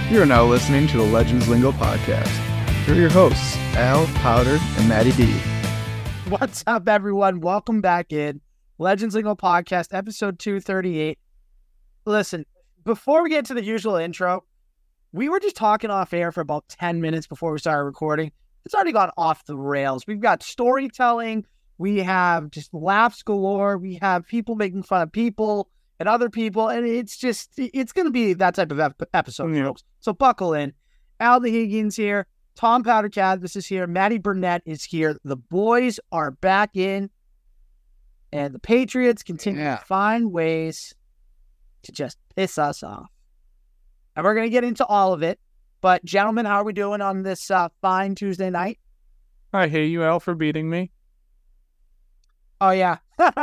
You are now listening to the Legends Lingo podcast. Here are your hosts, Al, Powder, and Maddie D. What's up, everyone? Welcome back in Legends Lingo podcast, episode 238. Listen, before we get to the usual intro, we were just talking off air for about 10 minutes before we started recording. It's already gone off the rails. We've got storytelling. We have just laughs galore. We have people making fun of people and other people. And it's going to be that type of episode, folks. So buckle in. Al the Higgins here. Tom Powder Cadmus is here. Maddie Burnett is here. The boys are back in. And the Patriots continue to find ways to just piss us off. And we're going to get into all of it. But, gentlemen, how are we doing on this fine Tuesday night? I hate you, Al, for beating me. Oh, yeah.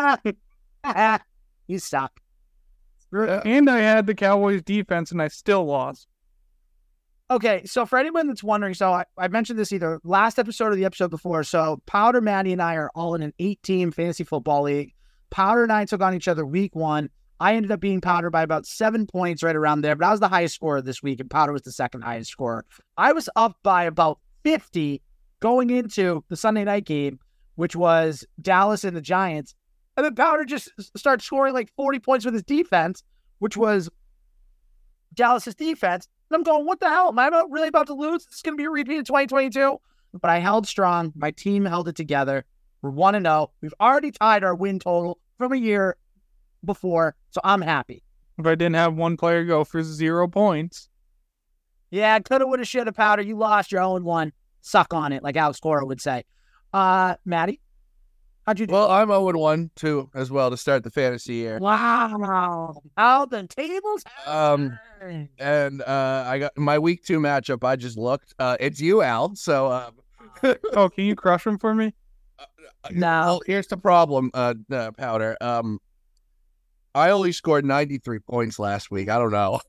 You suck. And I had the Cowboys defense, and I still lost. Okay, so for anyone that's wondering, so I mentioned this either last episode or the episode before. So Powder, Maddie, and I are all in an 8-team fantasy football league. Powder and I took on each other week one. I ended up beating Powder by about 7 points, right around there, but I was the highest scorer this week, and Powder was the second highest scorer. I was up by about 50 going into the Sunday night game, which was Dallas and the Giants. And then Powder just started scoring like 40 points with his defense, which was Dallas's defense. And I'm going, what the hell? Am I really about to lose? This is going to be a repeat of 2022. But I held strong. My team held it together. We're 1-0. We've already tied our win total from a year before, so I'm happy. If I didn't have one player go for 0 points. Yeah, coulda, woulda, shoulda, Powder. You lost your own one. Suck on it, like Alex Cora would say. Maddie, how'd you do? Well, I'm 0-1 too, as well, to start the fantasy year. Wow. How the tables And I got my week 2 matchup. I just looked. It's you, Al. So, Oh, can you crush him for me? No. Well, here's the problem, Powder. I only scored 93 points last week. I don't know.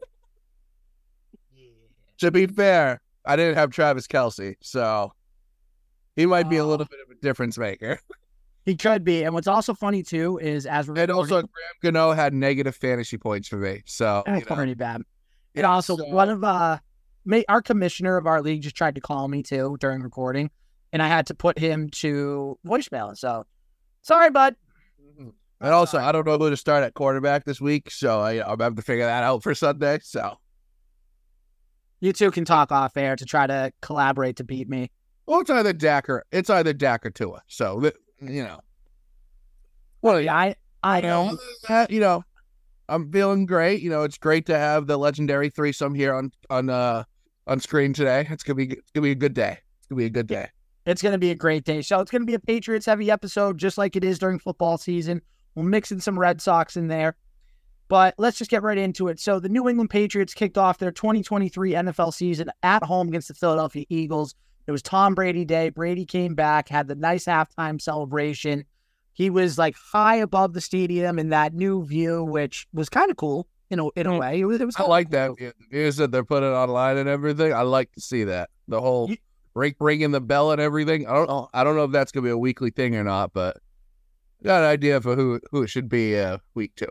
To be fair, I didn't have Travis Kelce, so he might be a little bit of a difference maker. He could be. And what's also funny, too, is as we're And also, Graham Gano had negative fantasy points for me. So, that's pretty bad. And also, one of our commissioner of our league just tried to call me, too, during recording. And I had to put him to voicemail. So, sorry, bud. And also, I don't know who to start at quarterback this week, so I'll have to figure that out for Sunday. So, you two can talk off air to try to collaborate to beat me. well, it's either Dak or Tua. So, you know. Well, I know, I'm feeling great. You know, it's great to have the legendary threesome here on screen today. It's gonna be a good day. It's gonna be a good day. It's going to be a great day. So it's going to be a Patriots-heavy episode, just like it is during football season. We'll mix in some Red Sox in there. But let's just get right into it. So the New England Patriots kicked off their 2023 NFL season at home against the Philadelphia Eagles. It was Tom Brady Day. Brady came back, had the nice halftime celebration. He was like high above the stadium in that new view, which was kind of cool in a way. It was I like that. The news that they're putting online and everything. I like to see that. The whole ringing the bell and everything. I don't know if that's gonna be a weekly thing or not, but got an idea for who it should be week 2.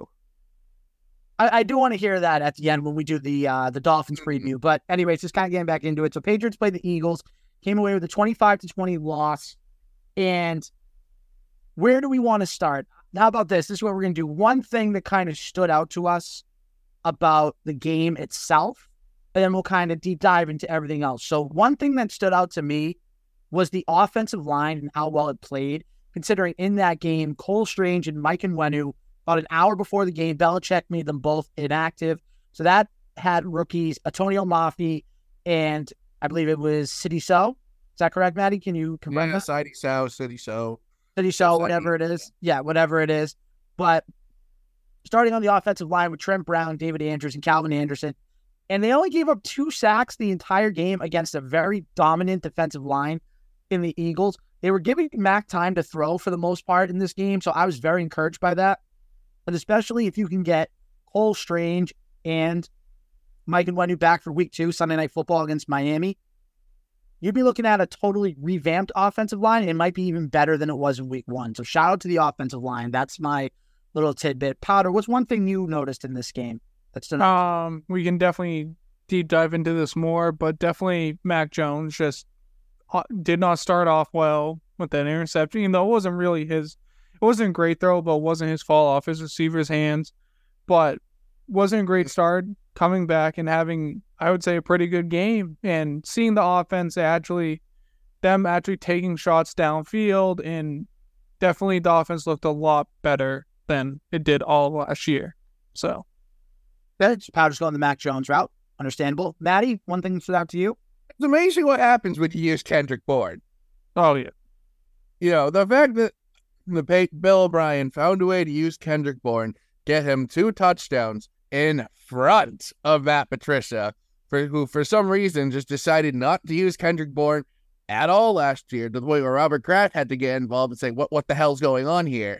I do want to hear that at the end when we do the Dolphins preview. But anyways, just kind of getting back into it. So Patriots played the Eagles, came away with a 25-20 loss. And where do we want to start? How about this? This is what we're going to do. One thing that kind of stood out to us about the game itself, and then we'll kind of deep dive into everything else. So one thing that stood out to me was the offensive line and how well it played, considering in that game, Cole Strange and Mike Onwenu, about an hour before the game, Belichick made them both inactive. So that had rookies Antonio Mafi and I believe it was City So. Is that correct, Maddie? Can you confirm that? City So, whatever it is. Yeah, whatever it is. But starting on the offensive line with Trent Brown, David Andrews, and Calvin Anderson. And they only gave up 2 sacks the entire game against a very dominant defensive line in the Eagles. They were giving Mac time to throw for the most part in this game, so I was very encouraged by that. But especially if you can get Cole Strange and Mike Onwenu back for week 2, Sunday Night Football against Miami, you'd be looking at a totally revamped offensive line. It might be even better than it was in week 1. So shout out to the offensive line. That's my little tidbit. Powder, what's one thing you noticed in this game? We can definitely deep dive into this more, but definitely Mac Jones just did not start off well with that interception. Even though it wasn't really his, it wasn't a great throw, but it wasn't his fault off his receiver's hands. But wasn't a great start. Coming back and having, I would say, a pretty good game, and seeing the offense actually taking shots downfield, and definitely the offense looked a lot better than it did all last year. So, Powder's going the Mac Jones route. Understandable. Maddie, one thing that stood out to you? It's amazing what happens when you use Kendrick Bourne. Oh, yeah. You know, the fact that Bill O'Brien found a way to use Kendrick Bourne, get him 2 touchdowns in front of Matt Patricia, who for some reason just decided not to use Kendrick Bourne at all last year, to the point where Robert Kraft had to get involved and say, what the hell's going on here?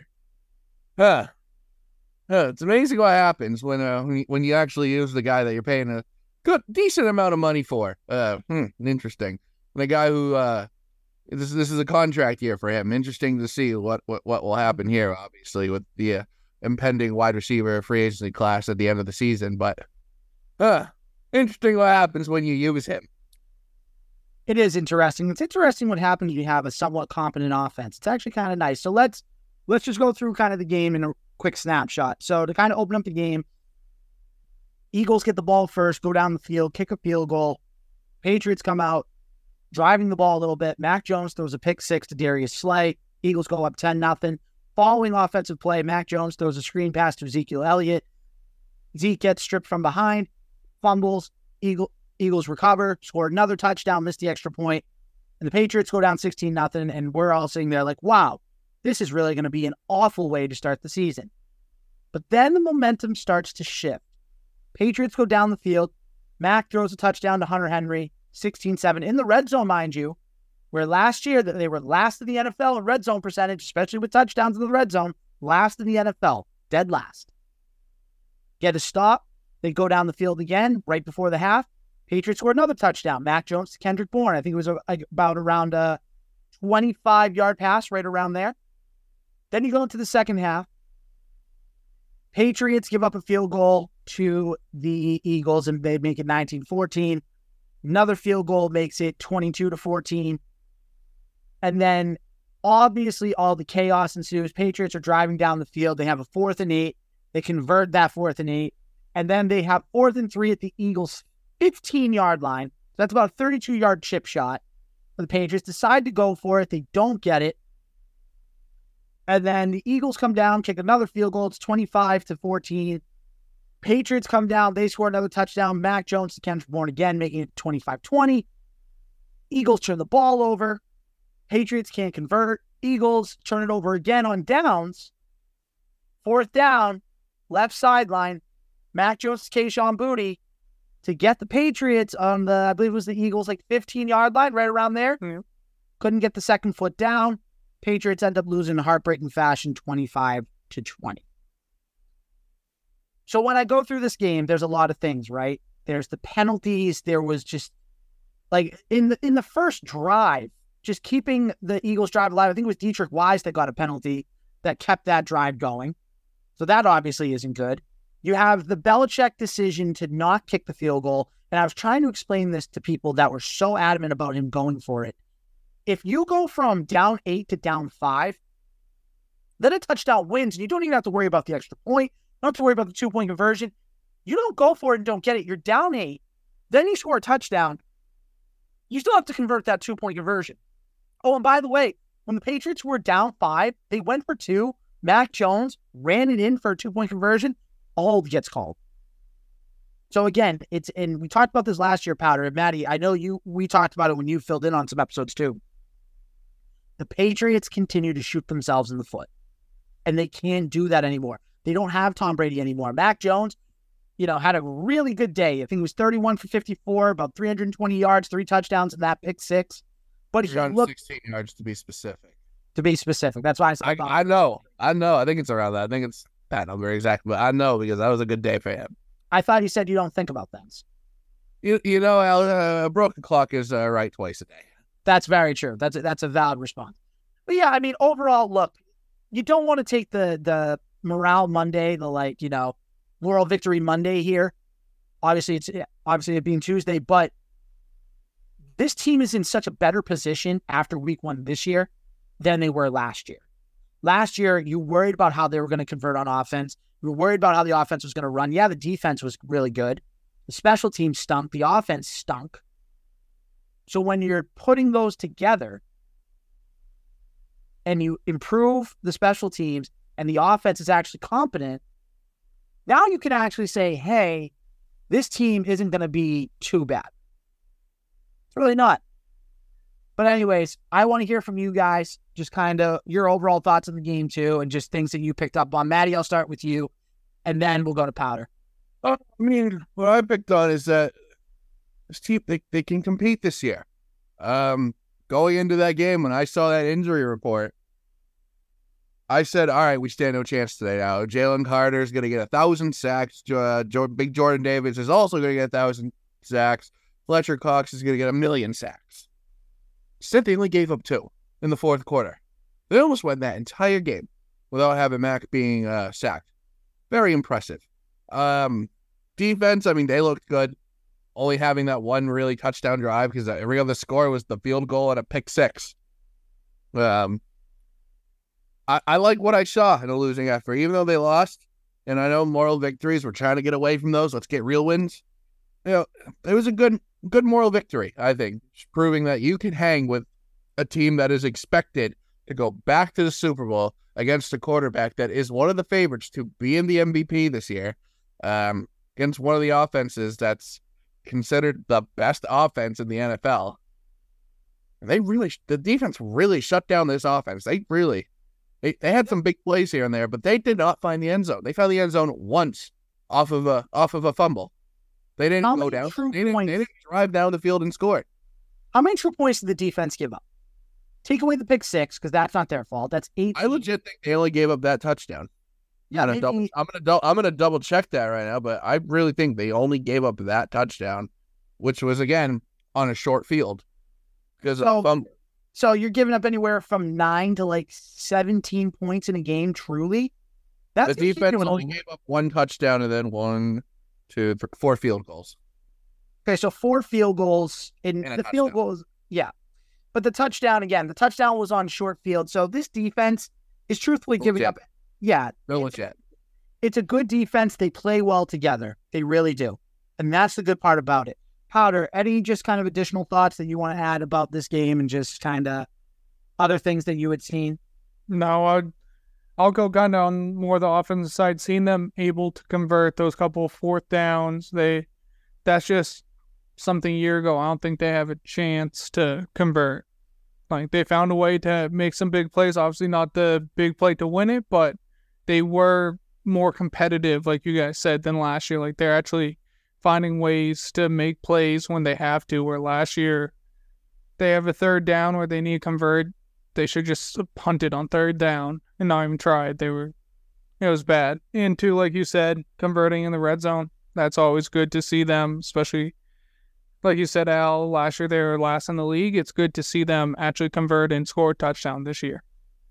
It's amazing what happens when you actually use the guy that you're paying a decent amount of money for. Interesting. The guy who this is a contract year for him. Interesting to see what will happen here, obviously, with the impending wide receiver free agency class at the end of the season. But interesting what happens when you use him. It is interesting. It's interesting what happens when you have a somewhat competent offense. It's actually kind of nice. So let's just go through kind of the game in a quick snapshot. So to kind of open up the game, Eagles get the ball first, go down the field, kick a field goal. Patriots come out, driving the ball a little bit. Mac Jones throws a pick 6 to Darius Slay. Eagles go up 10-0. Following offensive play, Mac Jones throws a screen pass to Ezekiel Elliott. Zeke gets stripped from behind, fumbles. Eagles recover, score another touchdown, miss the extra point, and the Patriots go down 16-0, and we're all sitting there like, wow, this is really going to be an awful way to start the season. But then the momentum starts to shift. Patriots go down the field. Mac throws a touchdown to Hunter Henry, 16-7, in the red zone, mind you, where last year they were last in the NFL in red zone percentage, especially with touchdowns in the red zone, last in the NFL, dead last. Get a stop. They go down the field again right before the half. Patriots score another touchdown. Mac Jones to Kendrick Bourne. I think it was about around a 25-yard pass, right around there. Then you go into the second half. Patriots give up a field goal to the Eagles, and they make it 19-14. Another field goal makes it 22-14. And then, obviously, all the chaos ensues. Patriots are driving down the field. They have a 4th and 8. They convert that 4th and 8. And then they have 4th and 3 at the Eagles' 15-yard line. So that's about a 32-yard chip shot. The Patriots decide to go for it. They don't get it. And then the Eagles come down, kick another field goal. It's 25-14. Patriots come down. They score another touchdown. Mac Jones to Kendrick Bourne again, making it 25-20. Eagles turn the ball over. Patriots can't convert. Eagles turn it over again on downs. 4th down, left sideline. Mac Jones to Kayshon Boutte to get the Patriots on the, I believe it was the Eagles, 15-yard line, right around there. Yeah. Couldn't get the second foot down. Patriots end up losing in heartbreaking fashion, 25-20. So when I go through this game, there's a lot of things, right? There's the penalties. There was just, in the first drive, just keeping the Eagles drive alive. I think it was Dietrich Wise that got a penalty that kept that drive going. So that obviously isn't good. You have the Belichick decision to not kick the field goal. And I was trying to explain this to people that were so adamant about him going for it. If you go from down 8 to down 5, then a touchdown wins, and you don't even have to worry about the extra point. You don't have to worry about the 2-point conversion. You don't go for it and don't get it. You're down 8. Then you score a touchdown. You still have to convert that 2-point conversion. Oh, and by the way, when the Patriots were down 5, they went for 2. Mac Jones ran it in for a 2-point conversion. All gets called. So again, and we talked about this last year, Powder, and Maddie, I know we talked about it when you filled in on some episodes too. The Patriots continue to shoot themselves in the foot, and they can't do that anymore. They don't have Tom Brady anymore. Mac Jones, had a really good day. I think it was 31 for 54, about 320 yards, 3 touchdowns, and that pick 6. But he looked 16 yards to be specific. That's why I said I know. I think it's around that. I think it's that number exactly, but I know because that was a good day for him. I thought he said you don't think about things. Al, a broken clock is right twice a day. That's very true. That's a valid response. But yeah, I mean, overall, look, you don't want to take the morale Monday, the Moral Victory Monday here. Obviously, it being Tuesday, but this team is in such a better position after week 1 this year than they were last year. Last year, you worried about how they were going to convert on offense. You were worried about how the offense was going to run. Yeah, the defense was really good. The special team stunk. The offense stunk. So when you're putting those together and you improve the special teams and the offense is actually competent, now you can actually say, hey, this team isn't going to be too bad. It's really not. But anyways, I want to hear from you guys, just kind of your overall thoughts on the game too, and just things that you picked up on. Maddie, I'll start with you, and then we'll go to Powder. I mean, what I picked on is that this team, they can compete this year. Going into that game, when I saw that injury report, I said, all right, we stand no chance today now. Jalen Carter is going to get 1,000 sacks. Big Jordan Davis is also going to get 1,000 sacks. Fletcher Cox is going to get 1,000,000 sacks. Instead, they only gave up 2 in the fourth quarter. They almost won that entire game without having Mac being sacked. Very impressive. Defense, I mean, they looked good. Only having that one really touchdown drive because every other score was the field goal and a pick 6. I like what I saw in a losing effort, even though they lost. And I know moral victories, we're trying to get away from those. Let's get real wins. It was a good moral victory, I think, just proving that you can hang with a team that is expected to go back to the Super Bowl against a quarterback that is one of the favorites to be in the MVP this year, against one of the offenses that's considered the best offense in the NFL. And the defense really shut down this offense. They had some big plays here and there, but they did not find the end zone. They found the end zone once off of a fumble. They didn't go down. They didn't drive down the field and score. How many true points did the defense give up? Take away the pick 6 because that's not their fault. That's 8. I legit think they only gave up that touchdown. Yeah, I'm gonna double check that right now, but I really think they only gave up that touchdown, which was again on a short field because of a fumble. So you're giving up anywhere from 9 to like 17 points in a game. Truly, the defense only gave up 1 touchdown and then 1, 2, 3, 4 field goals. Okay, so 4 field goals and the touchdown. Field goals, yeah. But the touchdown was on short field. So this defense is truthfully giving up. Yeah. No legit. It's a good defense. They play well together. They really do. And that's the good part about it. Powder, any just kind of additional thoughts that you want to add about this game and just kind of other things that you had seen? No, I'll go kind of on more the offensive side. Seeing them able to convert those couple of fourth downs, that's just something a year ago. I don't think they have a chance to convert. Like, they found a way to make some big plays. Obviously not the big play to win it, but they were more competitive, like you guys said, than last year. Like, they're actually finding ways to make plays when they have to, where last year they have a third down where they need to convert. They should just punt it on third down and not even try it. It was bad. And two, like you said, converting in the red zone. That's always good to see them, especially like you said, Al, last year they were last in the league. It's good to see them actually convert and score a touchdown this year.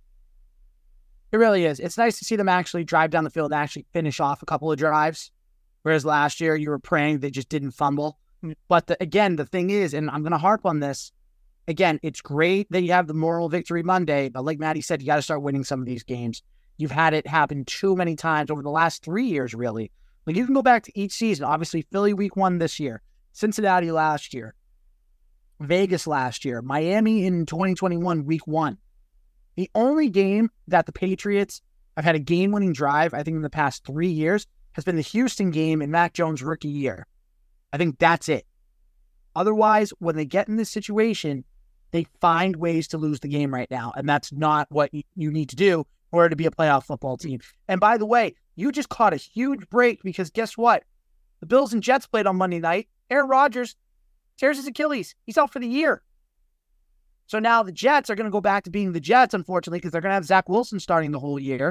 It really is. It's nice to see them actually drive down the field and actually finish off a couple of drives. Whereas last year you were praying they just didn't fumble. But again, the thing is, and I'm going to harp on this, again, it's great that you have the moral victory Monday, but like Maddie said, you got to start winning some of these games. You've had it happen too many times over the last 3 years, really. Like, you can go back to each season. Obviously, Philly week 1 this year, Cincinnati last year, Vegas last year, Miami in 2021 week 1. The only game that the Patriots have had a game-winning drive, I think in the past 3 years, has been the Houston game in Mac Jones' rookie year. I think that's it. Otherwise, when they get in this situation, they find ways to lose the game right now, and that's not what you need to do in order to be a playoff football team. And by the way, you just caught a huge break because guess what? The Bills and Jets played on Monday night. Aaron Rodgers tears his Achilles. He's out for the year. So now the Jets are going to go back to being the Jets, unfortunately, because they're going to have Zach Wilson starting the whole year.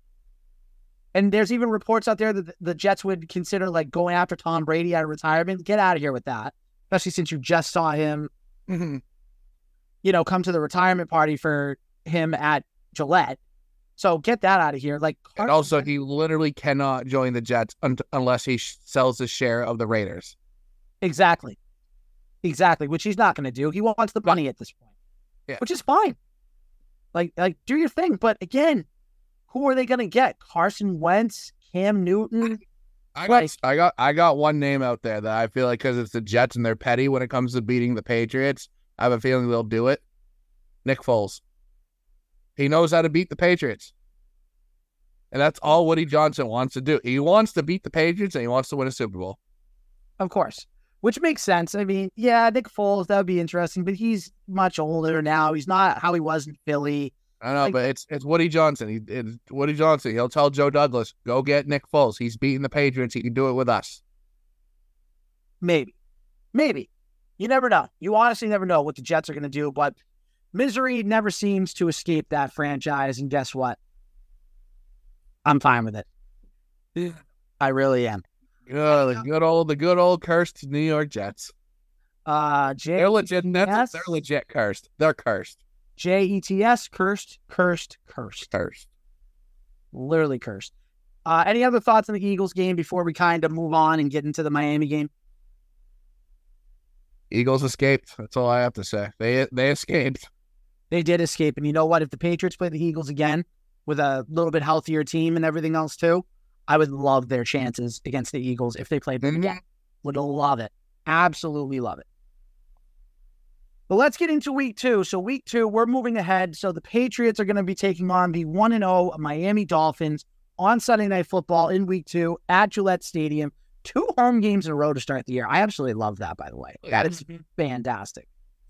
And there's even reports out there that the Jets would consider like going after Tom Brady out of retirement. Get out of here with that, especially since you just saw him, come to the retirement party for him at Gillette. So get that out of here. Like, And also, he literally cannot join the Jets unless he sells his share of the Raiders. Exactly, which he's not going to do. He wants the money at this point, which is fine. Like, do your thing. But again, who are they going to get? Carson Wentz, Cam Newton. I got one name out there that I feel like, because it's the Jets and they're petty when it comes to beating the Patriots, I have a feeling they'll do it. Nick Foles. He knows how to beat the Patriots. And that's all Woody Johnson wants to do. He wants to beat the Patriots and he wants to win a Super Bowl. Of course. Which makes sense. I mean, yeah, Nick Foles, that would be interesting, but he's much older now. He's not how he was in Philly. I know, but it's Woody Johnson. It's Woody Johnson. He'll tell Joe Douglas, go get Nick Foles. He's beating the Patriots. He can do it with us. Maybe. You never know. You honestly never know what the Jets are going to do, but misery never seems to escape that franchise, and guess what? I'm fine with it. Yeah. I really am. The good old cursed New York Jets. They're legit. They're legit cursed. They're cursed. Jets, cursed. Literally cursed. Any other thoughts on the Eagles game before we kind of move on and get into the Miami game? Eagles escaped. That's all I have to say. They escaped. They did escape. And you know what? If the Patriots play the Eagles again with a little bit healthier team and everything else too, I would love their chances against the Eagles if they played them again. Would love it. Absolutely love it. But let's get into week 2. So week 2, we're moving ahead. So the Patriots are going to be taking on the 1-0 Miami Dolphins on Sunday Night Football in week 2 at Gillette Stadium. 2 home games in a row to start the year. I absolutely love that, by the way. That is fantastic.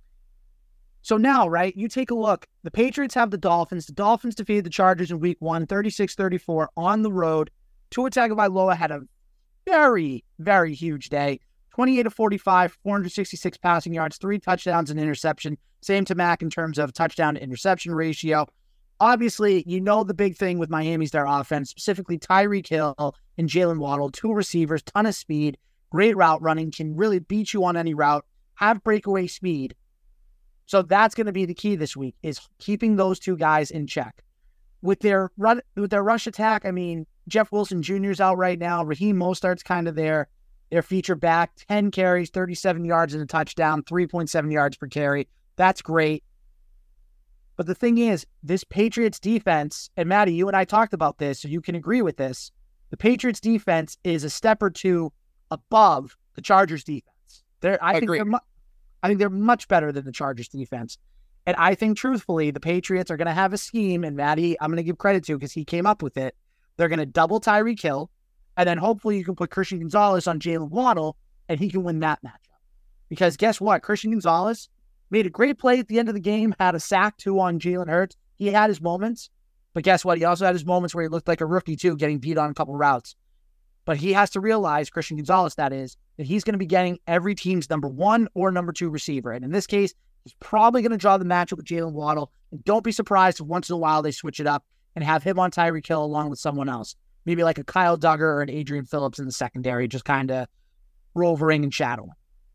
So now, right, you take a look. The Patriots have the Dolphins. The Dolphins defeated the Chargers in week 1, 36-34 on the road. Tua Tagovailoa had a very, very huge day. 28-45, 466 passing yards, 3 touchdowns and interception. Same to Mac in terms of touchdown to interception ratio. Obviously, you know the big thing with Miami's their offense, specifically Tyreek Hill and Jalen Waddle, 2 receivers, ton of speed, great route running, can really beat you on any route, have breakaway speed. So that's going to be the key this week, is keeping those 2 guys in check. With their rush attack, I mean, Jeff Wilson Jr. is out right now. Raheem Mostert's kind of their feature back. 10 carries, 37 yards and a touchdown, 3.7 yards per carry. That's great. But the thing is, this Patriots defense, and Maddie, you and I talked about this, so you can agree with this. The Patriots defense is a step or 2 above the Chargers defense. I think they're much better than the Chargers defense. And I think, truthfully, the Patriots are going to have a scheme, and Maddie, I'm going to give credit to because he came up with it. They're going to double Tyreek Hill, and then hopefully you can put Christian Gonzalez on Jalen Waddle, and he can win that matchup. Because guess what? Christian Gonzalez made a great play at the end of the game, had a sack, 2 on Jalen Hurts. He had his moments, but guess what? He also had his moments where he looked like a rookie, too, getting beat on a couple routes. But he has to realize, Christian Gonzalez, that he's going to be getting every team's number 1 or number 2 receiver. And in this case, he's probably going to draw the matchup with Jalen Waddle. And don't be surprised if once in a while they switch it up and have him on Tyreek Hill along with someone else. Maybe like a Kyle Duggar or an Adrian Phillips in the secondary, just kind of rovering and shadowing.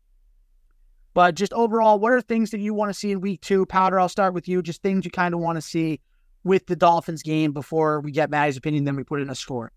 But just overall, what are things that you want to see in week 2? Powder, I'll start with you. Just things you kind of want to see with the Dolphins game before we get Maddie's opinion, then we put in a score.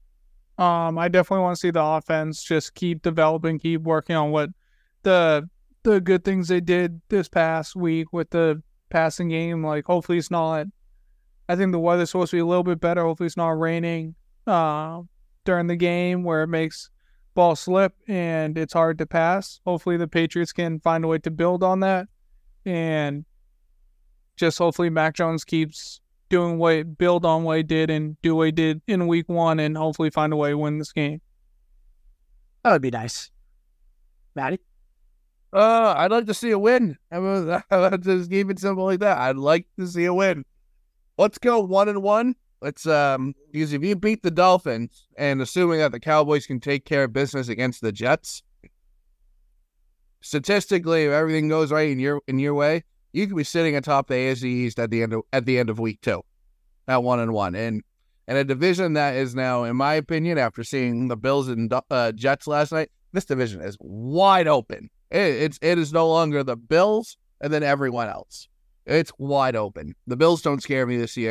I definitely want to see the offense just keep developing, keep working on what the good things they did this past week with the passing game. Like, hopefully it's not, I think the weather's supposed to be a little bit better. Hopefully it's not raining during the game where it makes ball slip and it's hard to pass. Hopefully the Patriots can find a way to build on that, and just hopefully Mac Jones keeps build on what he did and do what he did in week 1 and hopefully find a way to win this game. That would be nice. Maddie? I'd like to see a win. Just keep it simple like that. I'd like to see a win. Let's go 1-1. Let's because if you beat the Dolphins, and assuming that the Cowboys can take care of business against the Jets, statistically, if everything goes right in your way, you could be sitting atop the AFC East at the end of week 2, at 1-1, and a division that is now, in my opinion, after seeing the Bills and Jets last night, this division is wide open. It is no longer the Bills and then everyone else. It's wide open. The Bills don't scare me this year.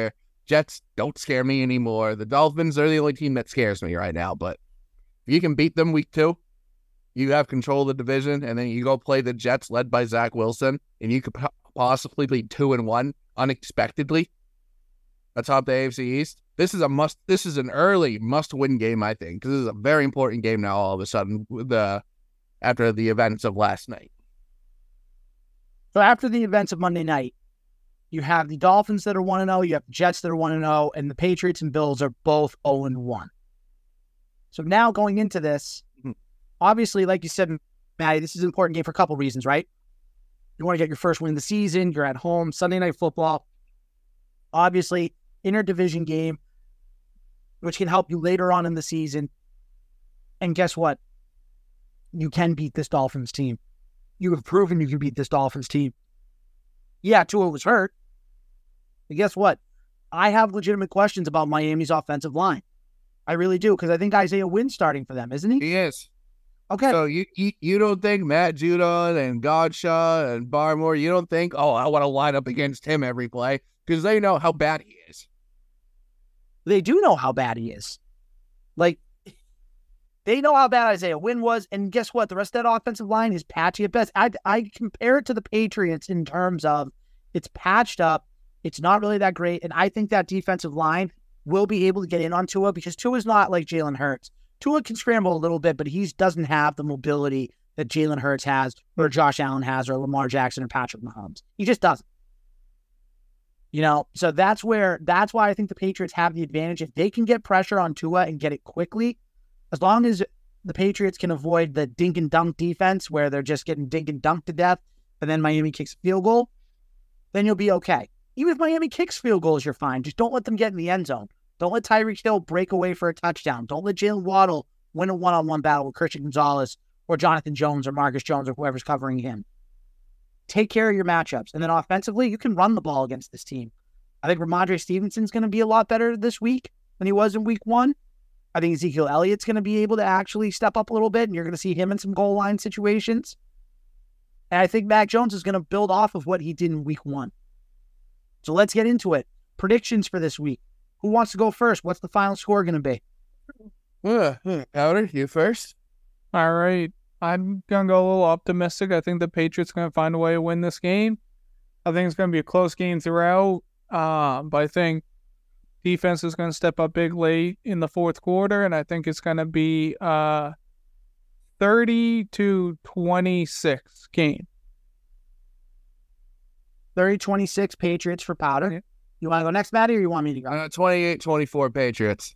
Jets don't scare me anymore. The Dolphins are the only team that scares me right now. But if you can beat them week 2, you have control of the division, and then you go play the Jets led by Zach Wilson, and you could possibly be 2-1 unexpectedly atop the AFC East. This is an early must-win game, I think, because this is a very important game now all of a sudden after the events of last night. So after the events of Monday night, you have the Dolphins that are 1-0, you have the Jets that are 1-0, and the Patriots and Bills are both 0-1. So now going into this, obviously, like you said, Matty, this is an important game for a couple reasons, right? You want to get your first win of the season, you're at home, Sunday Night Football. Obviously, interdivision game, which can help you later on in the season. And guess what? You can beat this Dolphins team. You have proven you can beat this Dolphins team. Yeah, Tua was hurt. But guess what? I have legitimate questions about Miami's offensive line. I really do, because I think Isaiah Wynn's starting for them, isn't he? He is. Okay. So you don't think Matt Judon and Godshaw and Barmore, you don't think, I want to line up against him every play, because they know how bad he is. They do know how bad he is. Like, they know how bad Isaiah Wynn was, and guess what? The rest of that offensive line is patchy at best. I compare it to the Patriots in terms of it's patched up, it's not really that great, and I think that defensive line will be able to get in on Tua, because Tua's not like Jalen Hurts. Tua can scramble a little bit, but he doesn't have the mobility that Jalen Hurts has, or Josh Allen has, or Lamar Jackson, or Patrick Mahomes. He just doesn't. So that's why I think the Patriots have the advantage. If they can get pressure on Tua and get it quickly, as long as the Patriots can avoid the dink and dunk defense where they're just getting dink and dunked to death, and then Miami kicks a field goal, then you'll be okay. Even if Miami kicks field goals, you're fine. Just don't let them get in the end zone. Don't let Tyreek Hill break away for a touchdown. Don't let Jalen Waddle win a one-on-one battle with Christian Gonzalez or Jonathan Jones or Marcus Jones or whoever's covering him. Take care of your matchups. And then offensively, you can run the ball against this team. I think Ramondre Stevenson's going to be a lot better this week than he was in week 1. I think Ezekiel Elliott's going to be able to actually step up a little bit, and you're going to see him in some goal line situations. And I think Mac Jones is going to build off of what he did in week 1. So let's get into it. Predictions for this week. Who wants to go first? What's the final score going to be? Powder, you first? All right. I'm going to go a little optimistic. I think the Patriots are going to find a way to win this game. I think it's going to be a close game throughout. But I think defense is going to step up big late in the fourth quarter, and I think it's going to be 30-26 game. 30-26 Patriots for Powder. Yeah. You want to go next, Matty, or you want me to go? 28-24 Patriots.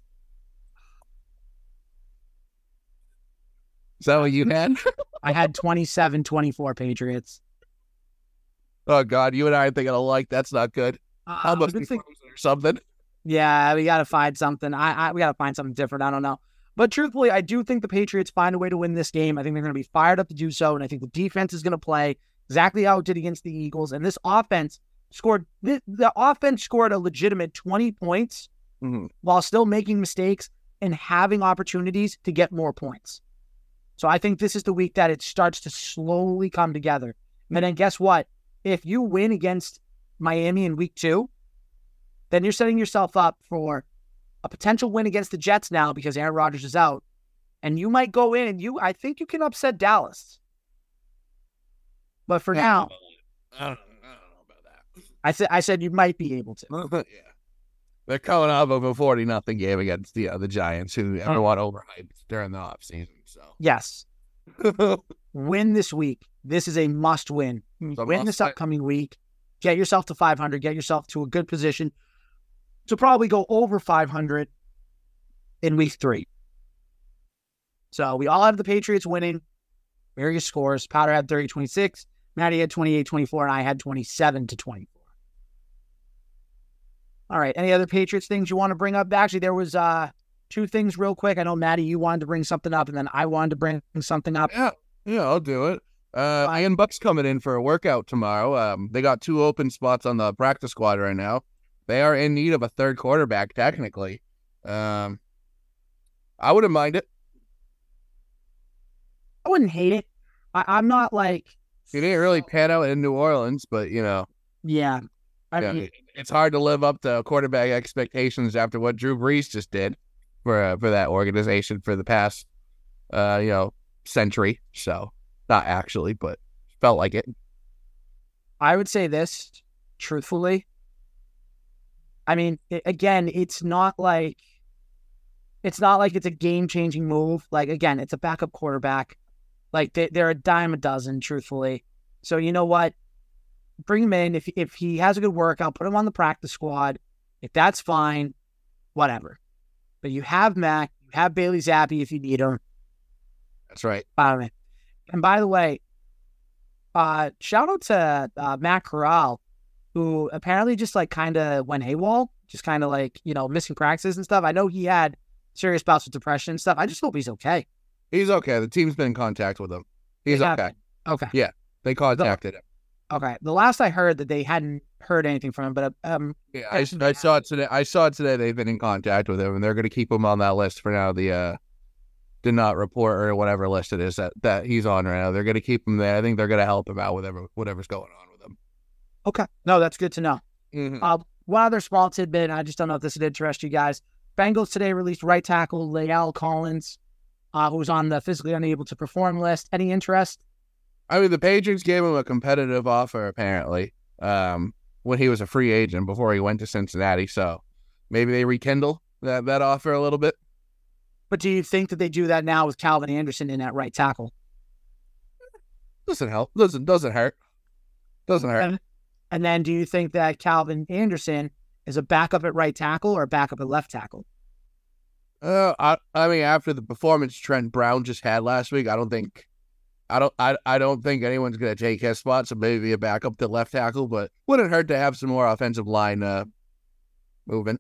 Is that what you had? I had 27-24 Patriots. Oh, God, you and I are thinking alike. That's not good. How must be frozen or something? Yeah, we got to find something. We got to find something different. I don't know. But truthfully, I do think the Patriots find a way to win this game. I think they're going to be fired up to do so, and I think the defense is going to play exactly how it did against the Eagles. And this offense scored a legitimate 20 points while still making mistakes and having opportunities to get more points. So I think this is the week that it starts to slowly come together. And then guess what? If you win against Miami in week 2, then you're setting yourself up for a potential win against the Jets now because Aaron Rodgers is out. And you might go in and I think you can upset Dallas. But for now, I don't know about that. I said you might be able to. Yeah. They're coming off of a 40-0 game against the Giants, who everyone overhyped during the offseason. So yes. Win this week. This is a must win. Win this upcoming week. Get yourself to 500. Get yourself to a good position to probably go over 500 in week 3. So we all have the Patriots winning. Various scores. Powder had 30-26. Matty had 28-24. And I had 27-24. All right. Any other Patriots things you want to bring up? Actually, there was 2 things real quick. I know, Matty, you wanted to bring something up, and then I wanted to bring something up. Yeah, I'll do it. Ian Buck's coming in for a workout tomorrow. They got 2 open spots on the practice squad right now. They are in need of a third quarterback, technically. I wouldn't mind it. I wouldn't hate it. I'm not like... He didn't really pan out in New Orleans, but, Yeah. I mean, it's hard to live up to quarterback expectations after what Drew Brees just did for that organization for the past, century. So not actually, but felt like it. I would say this, truthfully. I mean, again, it's not like it's a game-changing move. Like, again, it's a backup quarterback. Like, they're a dime a dozen, truthfully. So you know what? Bring him in. If he has a good workout, put him on the practice squad. If that's fine, whatever. But you have Mac, you have Bailey Zappi if you need him. That's right. And by the way, shout out to Matt Corral, who apparently just like kind of went AWOL, just kind of like, missing practices and stuff. I know he had serious bouts with depression and stuff. I just hope he's okay. He's okay. The team's been in contact with him. He's okay. Okay. Yeah, they contacted him. Okay. The last I heard that they hadn't heard anything from him, but yeah, I saw it today. I saw it today. They've been in contact with him, and they're going to keep him on that list for now. The did not report or whatever list it is that he's on right now. They're going to keep him there. I think they're going to help him out with whatever's going on with him. Okay. No, that's good to know. Mm-hmm. One other small tidbit. I just don't know if this would interest you guys. Bengals today released right tackle La'el Collins, who's on the physically unable to perform list. Any interest? I mean, the Patriots gave him a competitive offer, apparently, when he was a free agent before he went to Cincinnati. So maybe they rekindle that offer a little bit. But do you think that they do that now with Calvin Anderson in that right tackle? Doesn't help. Doesn't hurt. Doesn't hurt. And then do you think that Calvin Anderson is a backup at right tackle or a backup at left tackle? I mean, after the performance Trent Brown just had last week, I don't think anyone's going to take his spot, so maybe a backup to left tackle, but wouldn't hurt to have some more offensive line movement.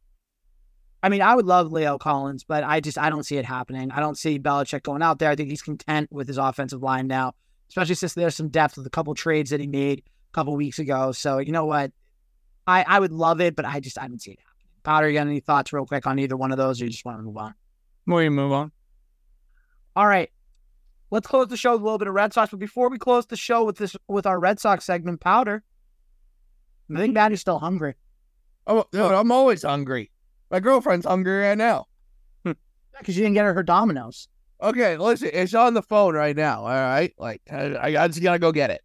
I mean, I would love La'el Collins, but I don't see it happening. I don't see Belichick going out there. I think he's content with his offensive line now, especially since there's some depth with a couple trades that he made a couple weeks ago. So, you know what? I would love it, but I don't see it happening. Powder, you got any thoughts real quick on either one of those, or you just want to move on? We move on. All right. Let's close the show with a little bit of Red Sox. But before we close the show with our Red Sox segment, Powder, I think Maddie's still hungry. Oh, I'm always hungry. My girlfriend's hungry right now. Because you didn't get her Domino's. Okay, listen, it's on the phone right now, all right? Like, I just got to go get it.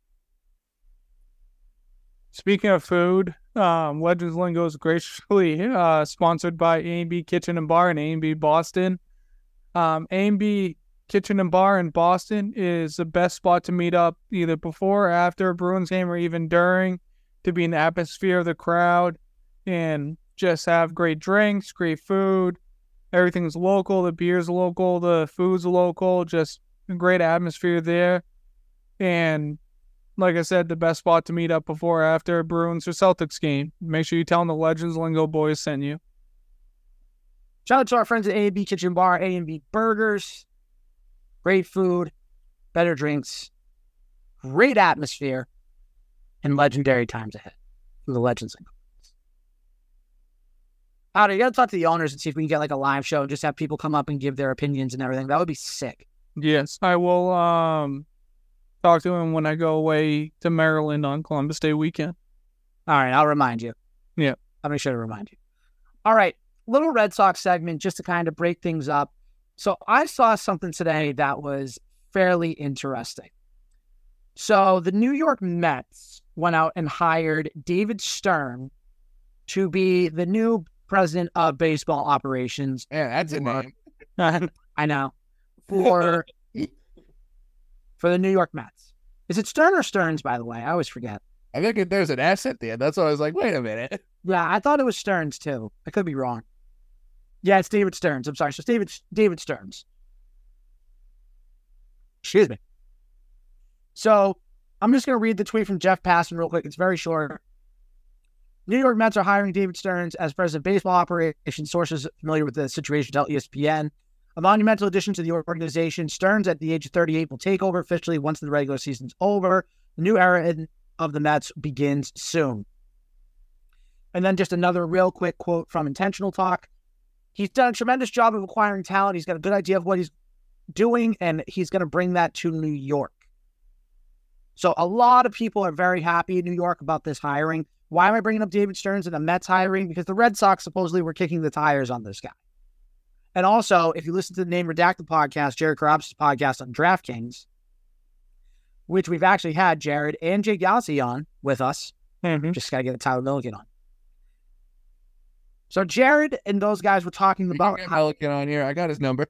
Speaking of food, Legends Lingo is graciously sponsored by A&B Kitchen and Bar in A&B Boston. A&B Kitchen and Bar in Boston is the best spot to meet up either before or after a Bruins game or even during, to be in the atmosphere of the crowd and just have great drinks, great food. Everything's local. The beer's local. The food's local. Just a great atmosphere there. And like I said, the best spot to meet up before or after a Bruins or Celtics game. Make sure you tell them the Legends Lingo boys sent you. Shout out to our friends at A&B Kitchen Bar, A&B Burgers. Great food, better drinks, great atmosphere, and legendary times ahead for the Legends Lingo. Powder, you got to talk to the owners and see if we can get like a live show and just have people come up and give their opinions and everything. That would be sick. Yes, I will talk to him when I go away to Maryland on Columbus Day weekend. All right, I'll remind you. Yeah. I'll make sure to remind you. All right, little Red Sox segment just to kind of break things up. So I saw something today that was fairly interesting. So the New York Mets went out and hired David Stern to be the new president of baseball operations. Yeah, that's a name. I know. For the New York Mets. Is it Stern or Stearns, by the way? I always forget. I think there's an S at the end. That's why I was like, wait a minute. Yeah, I thought it was Stearns, too. I could be wrong. Yeah, it's David Stearns. I'm sorry. So it's David Stearns. Excuse me. So I'm just going to read the tweet from Jeff Passan real quick. It's very short. New York Mets are hiring David Stearns as president of baseball operations. Sources familiar with the situation tell ESPN. A monumental addition to the organization. Stearns, at the age of 38, will take over officially once the regular season's over. The new era of the Mets begins soon. And then just another real quick quote from Intentional Talk. He's done a tremendous job of acquiring talent. He's got a good idea of what he's doing, and he's going to bring that to New York. So a lot of people are very happy in New York about this hiring. Why am I bringing up David Stearns and the Mets hiring? Because the Red Sox supposedly were kicking the tires on this guy. And also, if you listen to the Name Redacted podcast, Jared Carrabis' podcast on DraftKings, which we've actually had Jared and Jake Yossi on with us. Just got to get Tyler Milligan on. So Jared and those guys were talking about Milligan on here. I got his number.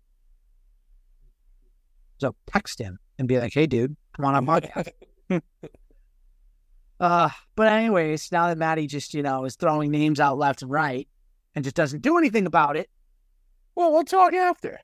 So text him and be like, hey, dude, come on podcast. But anyways, now that Maddie just, is throwing names out left and right and just doesn't do anything about it, well, we'll talk after.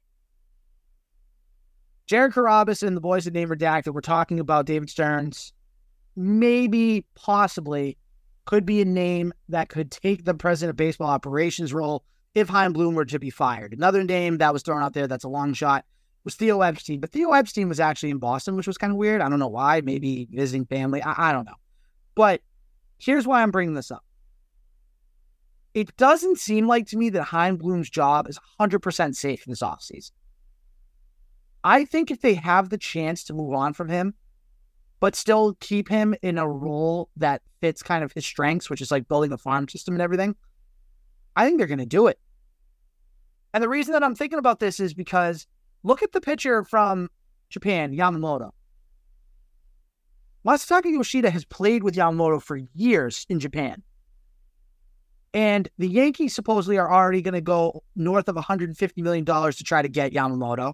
Jared Carrabis and the boys at Name Redacted were talking about David Stearns. Maybe, possibly, could be a name that could take the president of baseball operations role if Chaim Bloom were to be fired. Another name that was thrown out there that's a long shot was Theo Epstein. But Theo Epstein was actually in Boston, which was kind of weird. I don't know why. Maybe visiting family. I don't know. But here's why I'm bringing this up. It doesn't seem like to me that Chaim Bloom's job is 100% safe this offseason. I think if they have the chance to move on from him, but still keep him in a role that fits kind of his strengths, which is like building the farm system and everything, I think they're going to do it. And the reason that I'm thinking about this is because look at the pitcher from Japan, Yamamoto. Masataka Yoshida has played with Yamamoto for years in Japan. And the Yankees supposedly are already going to go north of $150 million to try to get Yamamoto.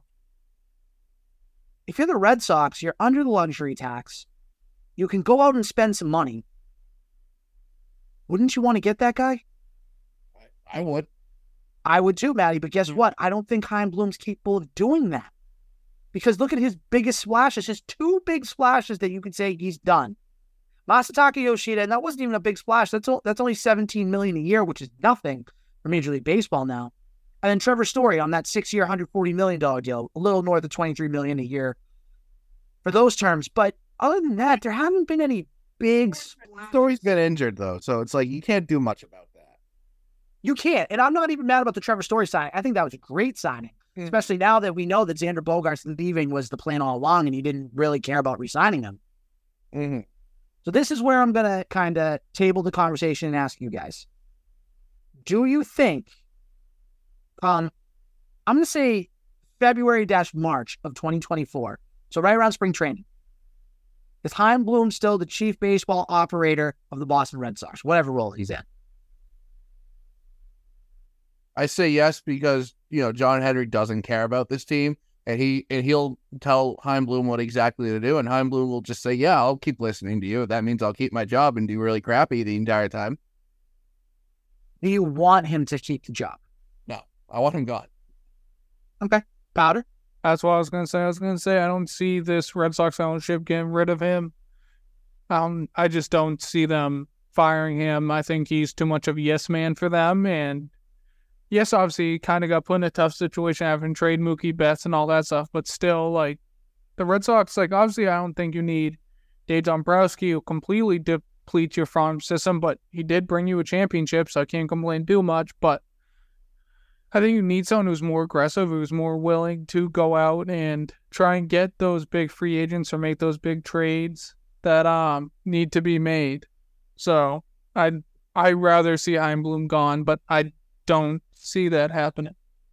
If you're the Red Sox, you're under the luxury tax. You can go out and spend some money. Wouldn't you want to get that guy? I would. I would too, Maddie. But guess what? I don't think Chaim Bloom's capable of doing that. Because look at his biggest splashes. His two big splashes that you could say he's done. Masataka Yoshida, and that wasn't even a big splash. That's only $17 million a year, which is nothing for Major League Baseball now. And then Trevor Story on that 6-year, $140 million deal, a little north of $23 million a year for those terms. But other than that, there haven't been any big splashes. Story's been injured, though, so it's like you can't do much about that. You can't. And I'm not even mad about the Trevor Story signing. I think that was a great signing, especially now that we know that Xander Bogaerts leaving was the plan all along and he didn't really care about re-signing him. Mm-hmm. So this is where I'm going to kind of table the conversation and ask you guys. Do you think, I'm going to say February-March of 2024, so right around spring training, is Chaim Bloom still the chief baseball operator of the Boston Red Sox, whatever role he's in? I say yes because, John Henry doesn't care about this team. And he'll tell Chaim Bloom what exactly to do, and Chaim Bloom will just say, yeah, I'll keep listening to you. That means I'll keep my job and do really crappy the entire time. Do you want him to keep the job? No, I want him gone. Okay. Powder? That's what I was going to say. I don't see this Red Sox ownership getting rid of him. I just don't see them firing him. I think he's too much of a yes man for them, and yes, obviously, he kind of got put in a tough situation having to trade Mookie Betts and all that stuff, but still, the Red Sox, obviously, I don't think you need Dave Dombrowski, who completely depletes your farm system, but he did bring you a championship, so I can't complain too much, but I think you need someone who's more aggressive, who's more willing to go out and try and get those big free agents or make those big trades that need to be made. So, I'd rather see Chaim Bloom gone, but I don't see that happening.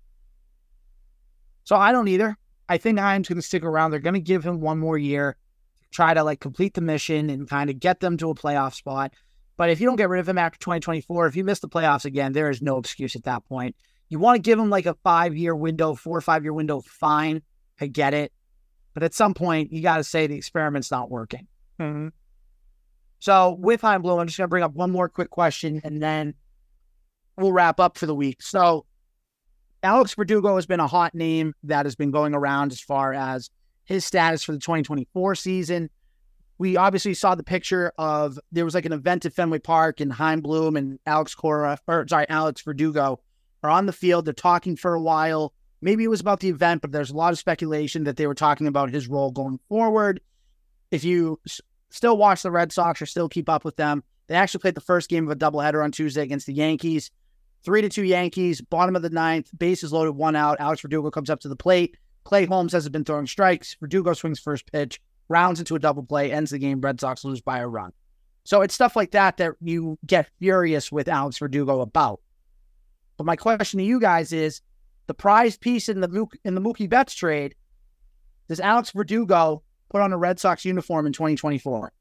So I don't either. I think Chaim's going to stick around. They're going to give him one more year, try to complete the mission and kind of get them to a playoff spot. But if you don't get rid of him after 2024, if you miss the playoffs again, there is no excuse at that point. You want to give him a 5-year window, 4 or 5-year window, fine. I get it. But at some point, you got to say the experiment's not working. Mm-hmm. So with Chaim Bloom, I'm just going to bring up one more quick question and then we'll wrap up for the week. So Alex Verdugo has been a hot name that has been going around as far as his status for the 2024 season. We obviously saw the picture of, there was an event at Fenway Park and Chaim Bloom and Alex Verdugo are on the field. They're talking for a while. Maybe it was about the event, but there's a lot of speculation that they were talking about his role going forward. If you still watch the Red Sox or still keep up with them, they actually played the first game of a doubleheader on Tuesday against the Yankees. 3-2 Yankees, bottom of the ninth, bases loaded, 1 out. Alex Verdugo comes up to the plate. Clay Holmes has been throwing strikes. Verdugo swings first pitch, rounds into a double play, ends the game. Red Sox lose by a run. So it's stuff like that you get furious with Alex Verdugo about. But my question to you guys is, the prize piece in the Mookie Betts trade, does Alex Verdugo put on a Red Sox uniform in 2024?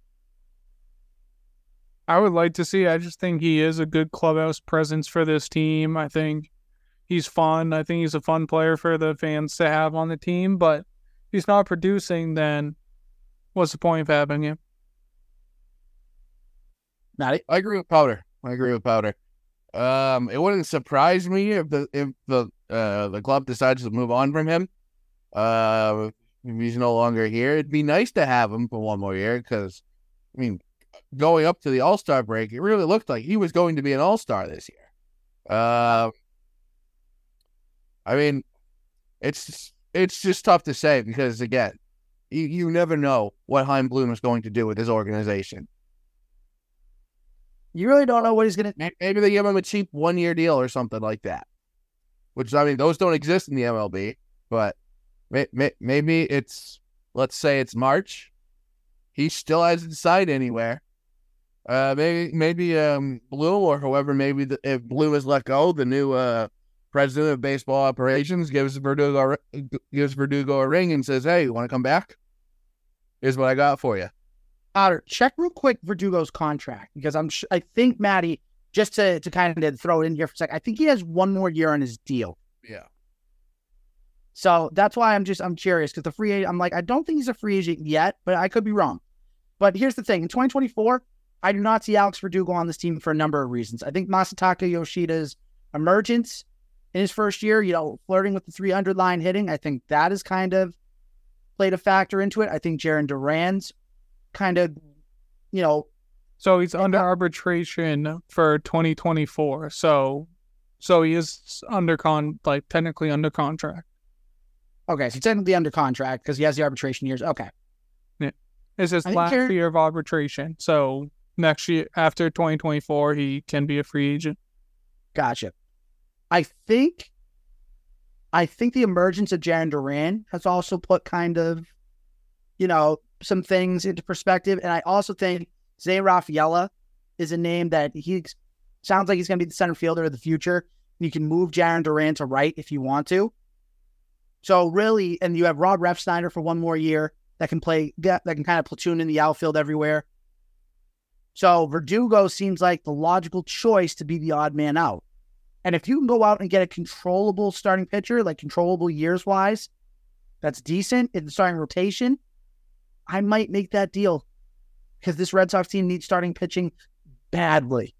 I would like to see. I just think he is a good clubhouse presence for this team. I think he's fun. I think he's a fun player for the fans to have on the team. But if he's not producing, then what's the point of having him? Matty? I agree with Powder. It wouldn't surprise me if the club decides to move on from him. If he's no longer here, it'd be nice to have him for one more year because, I mean, going up to the All-Star break, it really looked like he was going to be an All-Star this year. I mean, it's just tough to say because, again, you never know what Chaim Bloom is going to do with his organization. You really don't know what he's going to... Maybe they give him a cheap one-year deal or something like that. Which, I mean, those don't exist in the MLB. But maybe it's... Let's say it's March. He still hasn't signed anywhere. Maybe Bloom or whoever, if Bloom is let go, the new president of baseball operations gives Verdugo a ring and says, "Hey, you want to come back? Here's what I got for you." Otter, check real quick Verdugo's contract because I think Matty, just to kind of throw it in here for a sec, I think he has one more year on his deal. Yeah. So that's why I'm curious because the free agent, I'm like, I don't think he's a free agent yet, but I could be wrong. But here's the thing: in 2024, I do not see Alex Verdugo on this team for a number of reasons. I think Masataka Yoshida's emergence in his first year, flirting with the 300 line hitting, I think that has kind of played a factor into it. I think Jarren Duran's kind of, So he's under arbitration for 2024. So he is technically under contract. Okay, so technically under contract because he has the arbitration years. Okay. Yeah. It's his last year of arbitration. So next year, after 2024, he can be a free agent. Gotcha. I think the emergence of Jarren Duran has also put kind of, some things into perspective. And I also think Zay Rafaela is a name that sounds like he's going to be the center fielder of the future. You can move Jarren Duran to right if you want to. So really, and you have Rob Refsnyder for one more year that can kind of platoon in the outfield everywhere. So Verdugo seems like the logical choice to be the odd man out. And if you can go out and get a controllable starting pitcher, like controllable years-wise, that's decent in the starting rotation, I might make that deal because this Red Sox team needs starting pitching badly.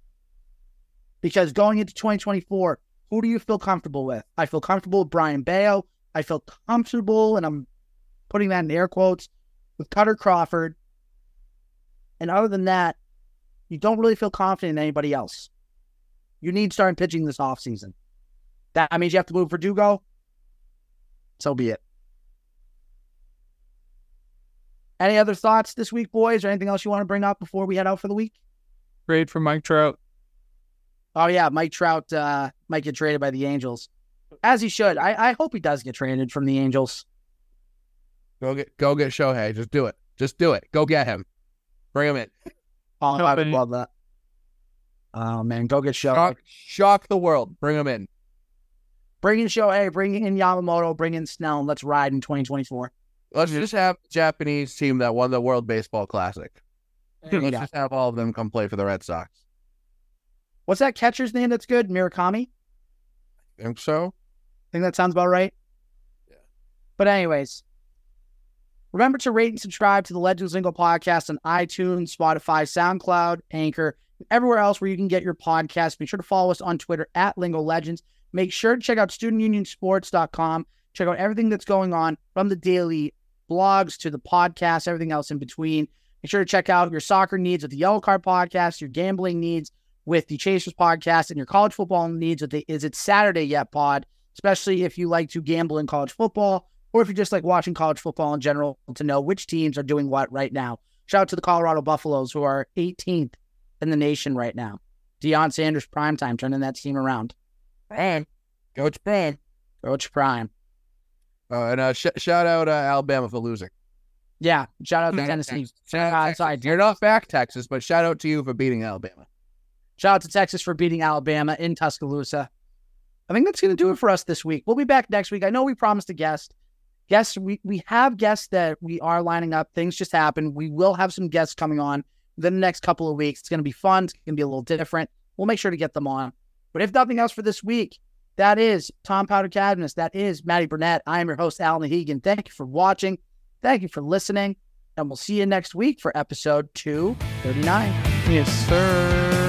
Because going into 2024, who do you feel comfortable with? I feel comfortable with Brian Bayo. I feel comfortable, and I'm putting that in air quotes, with Cutter Crawford. And other than that, you don't really feel confident in anybody else. You need starting pitching this offseason. That means you have to move Verdugo. So be it. Any other thoughts this week, boys, or anything else you want to bring up before we head out for the week? Trade for Mike Trout. Oh, yeah, Mike Trout might get traded by the Angels. As he should. I hope he does get traded from the Angels. Go get Shohei. Just do it. Go get him. Bring him in. Oh, I would love that. Oh, man, go get Shohei. Shock the world. Bring him in. Bring in Shohei, bring in Yamamoto, bring in Snell, and let's ride in 2024. Let's just have the Japanese team that won the World Baseball Classic. Let's just have all of them come play for the Red Sox. What's that catcher's name that's good? Murakami? Think so? I think that sounds about right. Yeah. But anyways, remember to rate and subscribe to the Legends Lingo podcast on iTunes, Spotify, SoundCloud, Anchor, and everywhere else where you can get your podcast. Make sure to follow us on Twitter at Lingo Legends. Make sure to check out StudentUnionSports.com. Check out everything that's going on from the daily blogs to the podcast, everything else in between. Make sure to check out your soccer needs with the Yellow Card podcast, your gambling needs with the Chasers podcast, and your college football needs with the Is It Saturday Yet pod, especially if you like to gamble in college football or if you just like watching college football in general to know which teams are doing what right now. Shout out to the Colorado Buffaloes, who are 18th in the nation right now. Deion Sanders primetime, turning that team around. And Coach Prime. Coach Prime. And shout out Alabama for losing. Yeah, shout out to Tennessee. Sorry, you're not back, Texas, but shout out to you for beating Alabama. Shout out to Texas for beating Alabama in Tuscaloosa. I think that's going to do it for us this week. We'll be back next week. I know we promised a guest. Guests, we have guests that we are lining up. Things just happen. We will have some guests coming on within the next couple of weeks. It's going to be fun. It's going to be a little different. We'll make sure to get them on. But if nothing else for this week, that is Tom Powder Cadmus. That is Maddie Burnett. I am your host, Alan Nahegan. Thank you for watching. Thank you for listening. And we'll see you next week for episode 239. Yes, sir.